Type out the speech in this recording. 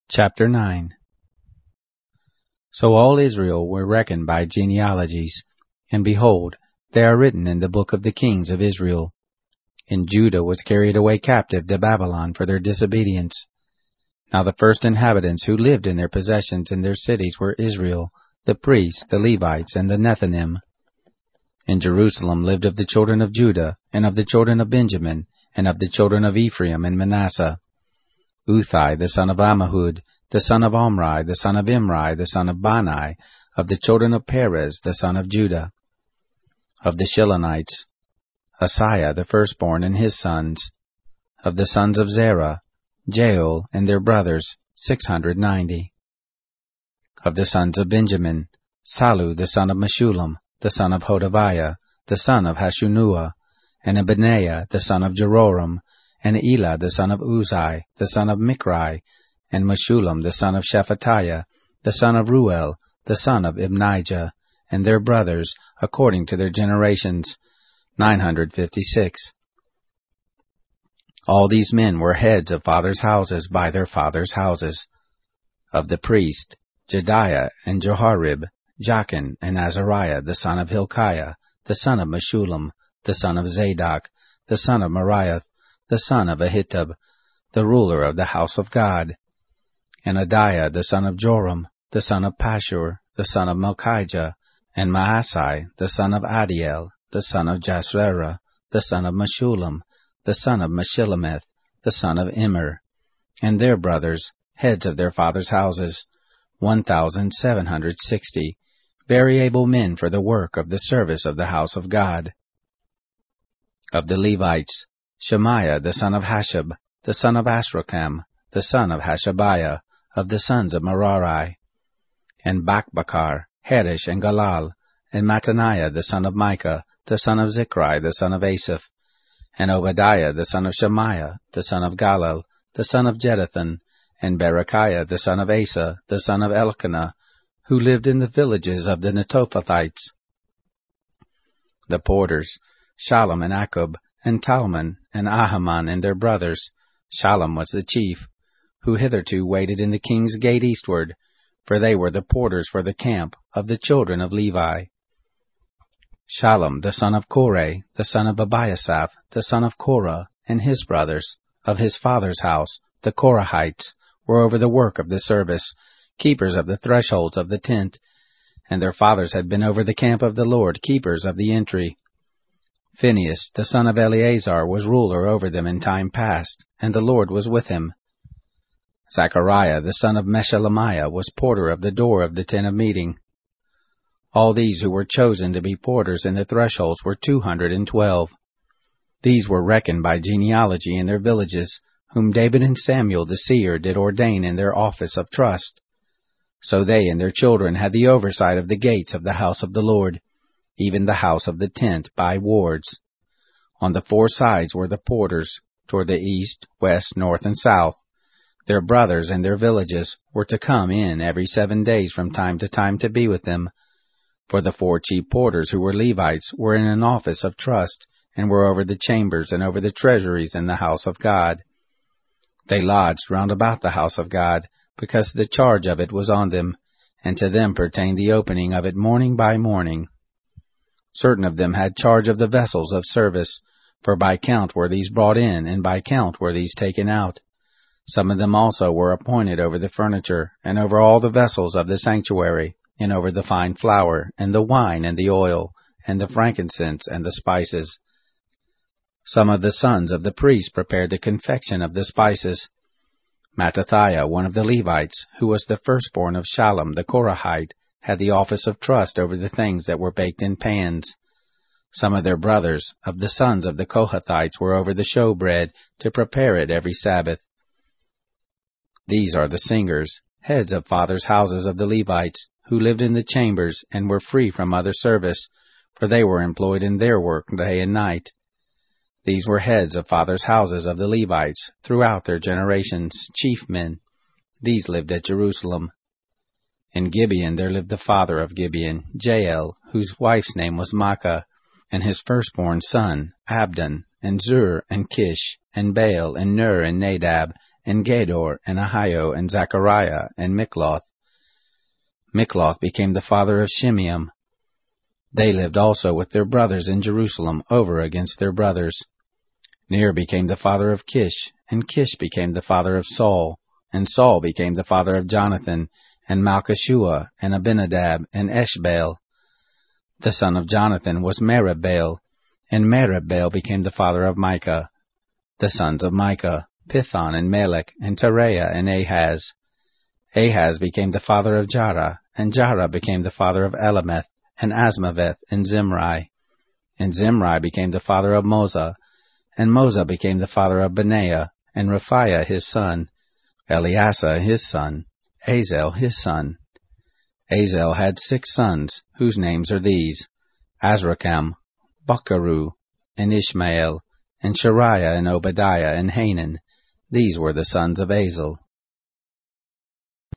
Chapter 9. So all Israel were reckoned by genealogies, and behold, they are written in the book of the kings of Israel. And Judah was carried away captive to Babylon for their disobedience. Now the first inhabitants who lived in their possessions in their cities were Israel, the priests, the Levites, and the Nethinim. In Jerusalem lived of the children of Judah, and of the children of Benjamin, and of the children of Ephraim and Manasseh, Uthai the son of Ammihud, the son of Omri, the son of Imri, the son of Bani, of the children of Perez, the son of Judah. Of the Shilonites, Asaiah the firstborn and his sons. Of the sons of Zerah, Jael and their brothers, 690. Of the sons of Benjamin, Salu the son of Meshullam, the son of Hodaviah, the son of Hashunua, and Benaiah the son of Jeroram, and Elah the son of Uzai, the son of Mikri, and Meshullam the son of Shephatiah, the son of Ruel, the son of Ibnijah, and their brothers, according to their generations, 956. All these men were heads of fathers' houses by their fathers' houses. Of the priests, Jediah and Joharib, Jachin and Azariah the son of Hilkiah, the son of Meshullam, the son of Zadok, the son of Meriath, the son of Ahitub, the ruler of the house of God, and Adiah the son of Joram, the son of Pashur, the son of Malchijah, and Maasai the son of Adiel, the son of Jasrerah, the son of Meshullam, the son of Meshillemeth, the son of Immer, and their brothers, heads of their fathers' houses, 1,760, very able men for the work of the service of the house of God. Of the Levites, Shemaiah the son of Hashab, the son of Asrakam, the son of Hashabiah, of the sons of Merari, and Bakbakar, Herish, and Galal, and Mattaniah the son of Micah, the son of Zichri, the son of Asaph, and Obadiah the son of Shemaiah, the son of Galal, the son of Jeduthun, and Berechiah the son of Asa, the son of Elkanah, who lived in the villages of the Netophathites. The porters, Shallum and Akub, and Talmon, and Ahaman, and their brothers. Shallum was the chief, who hitherto waited in the king's gate eastward, for they were the porters for the camp of the children of Levi. Shallum the son of Korah, the son of Abiasaph, the son of Korah, and his brothers, of his father's house, the Korahites, were over the work of the service, keepers of the thresholds of the tent, and their fathers had been over the camp of the Lord, keepers of the entry. Phinehas, the son of Eleazar, was ruler over them in time past, and the Lord was with him. Zechariah, the son of Meshelemiah, was porter of the door of the tent of meeting. All these who were chosen to be porters in the thresholds were 212. These were reckoned by genealogy in their villages, whom David and Samuel the seer did ordain in their office of trust. So they and their children had the oversight of the gates of the house of the Lord, even the house of the tent, by wards. On the four sides were the porters, toward the east, west, north, and south. Their brothers and their villages were to come in every 7 days from time to time to be with them. For the four chief porters who were Levites were in an office of trust, and were over the chambers and over the treasuries in the house of God. They lodged round about the house of God, because the charge of it was on them, and to them pertained the opening of it morning by morning. Certain of them had charge of the vessels of service, for by count were these brought in, and by count were these taken out. Some of them also were appointed over the furniture, and over all the vessels of the sanctuary, and over the fine flour, and the wine, and the oil, and the frankincense, and the spices. Some of the sons of the priests prepared the confection of the spices. Mattathiah, one of the Levites, who was the firstborn of Shallum the Korahite, had the office of trust over the things that were baked in pans. Some of their brothers, of the sons of the Kohathites, were over the showbread, to prepare it every Sabbath. These are the singers, heads of fathers' houses of the Levites, who lived in the chambers, and were free from other service, for they were employed in their work day and night. These were heads of fathers' houses of the Levites, throughout their generations, chief men. These lived at Jerusalem. In Gibeon there lived the father of Gibeon, Jael, whose wife's name was Maachah, and his firstborn son, Abdon, and Zur, and Kish, and Baal, and Ner, and Nadab, and Gedor, and Ahio, and Zechariah, and Mikloth. Mikloth became the father of Shimeam. They lived also with their brothers in Jerusalem over against their brothers. Ner became the father of Kish, and Kish became the father of Saul, and Saul became the father of Jonathan, and Malchishua, and Abinadab, and Eshbaal. The son of Jonathan was Merib-Baal, and Merib-Baal became the father of Micah. The sons of Micah, Pithon, and Melech, and Tereah, and Ahaz. Ahaz became the father of Jarah, and Jarah became the father of Elameth, and Asmaveth, and Zimri. And Zimri became the father of Moza, and Moza became the father of Benaiah, and Rephaiah his son, Eleasah his son, Azel his son. Azel had 6 sons, whose names are these: Azrikam, Bacharu, and Ishmael, and Shariah, and Obadiah, and Hanan. These were the sons of Azel.